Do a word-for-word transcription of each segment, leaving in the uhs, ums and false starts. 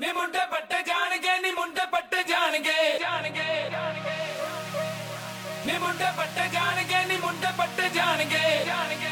ਨੀ ਮੁੰਡੇ ਪੱਟੇ ਜਾਣਗੇ ਨੀ ਮੁੰਡੇ ਪੱਟੇ ਜਾਣਗੇ ਜਾਣਗੇ ਨੀ ਮੁੰਡੇ ਪੱਟੇ ਜਾਣਗੇ ਨੀ ਮੁੰਡੇ ਪੱਟੇ ਜਾਣਗੇ ਜਾਣਗੇ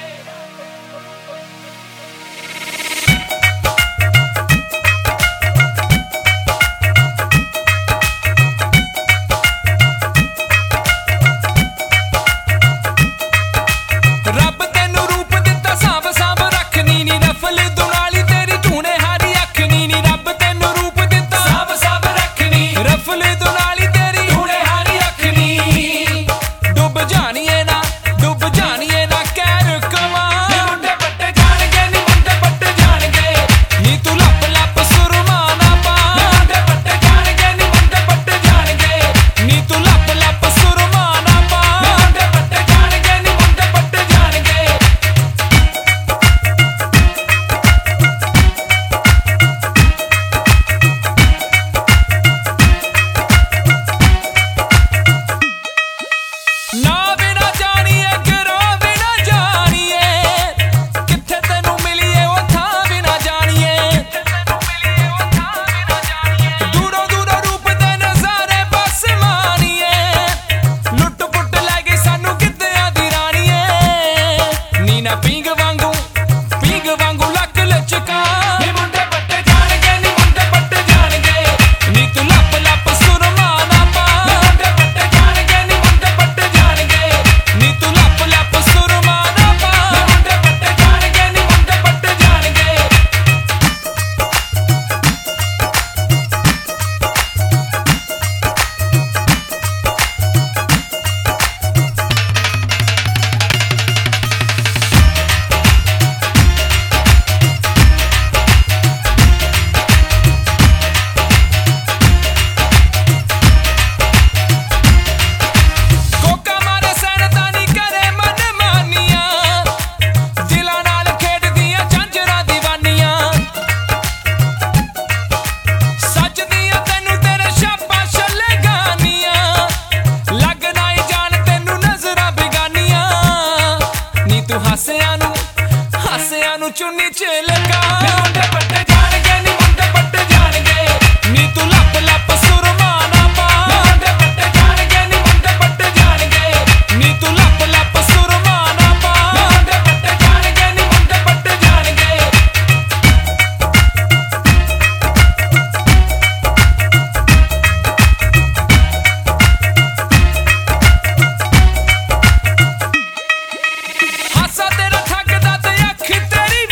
चुन्नी चिलका मुंडे पट्टे जाणगे नी मुंडे पट्टे जाणगे नी तू लप लप सुरमा ना पा मुंडे पट्टे जाणगे नी मुंडे पट्टे जाणगे नी तू लप लप सुरमा ना पा मुंडे पट्टे जाणगे नी मुंडे पट्टे जाणगे हासा तेरा थकदा ते अख तेरी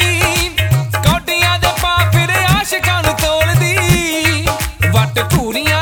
Puri